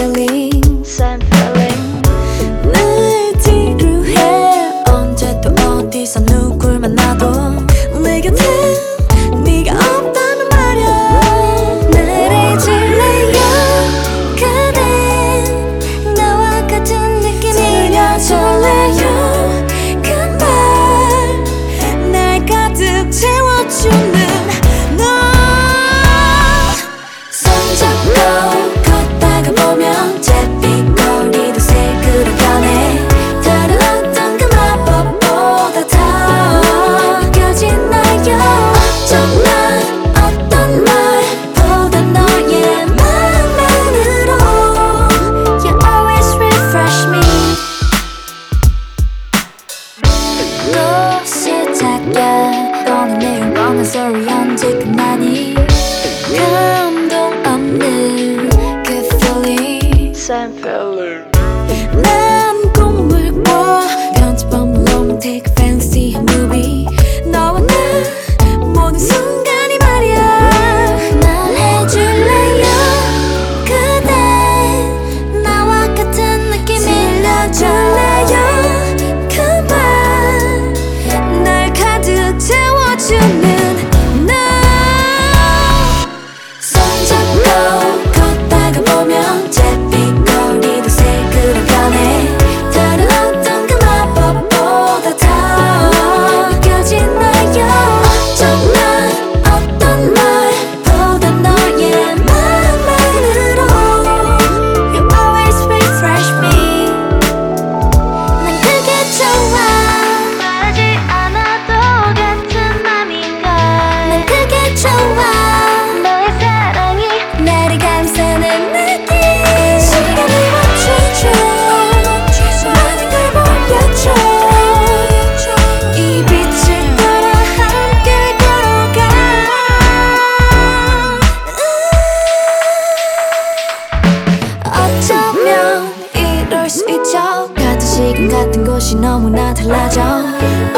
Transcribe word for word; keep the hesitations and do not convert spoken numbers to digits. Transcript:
feeling, same feeling. 날 지루해 언제 또 어디서 누굴 만나도 내 곁에 네가 없다면 말야. 날 잊을래요 그댄 나와 같은 느낌이 들려줄래요 그날 날 가득 채워주는 너. 손잡고 걷다가 보면 잿빛거리도 색으로 변해. 다른 어떤 그 마법보다 더 느껴지나요. 어쩜 난 어떤 말보다 너의 마음만으로 You always refresh me. 또 시작이야 오늘 내용 뻔한 소리 언제 끝나니. 감동 없는 그 feeling, same feeling. 난 꿈을 꿔 편집 없는 romantic fantasy movie. 너와 나 모든 순간이 말이야. 말해줄래요 그댄 나와 같은 느낌이 들려줄래요 그만 날 가득 채워주는 너. 손잡고 걷다가 보면 잿빛거리도 색으로 변해. 다른 어떤 그 마법보다 더 느껴지나요. 어쩜 난 어떤 말보다 너의 마음만으로 You always refresh me. 난 그게 좋아 말하지 않아도 같은 맘인걸. 난 그게 좋아 너의 사랑이 나를 감싸는 느낌. 시간을 멈춰줘 많은 걸 보여줘. 이 빛을 따라 함께 걸어가. 어쩌면 이럴 수 있죠. 같은 시간 같은 곳이 너무나 달라져.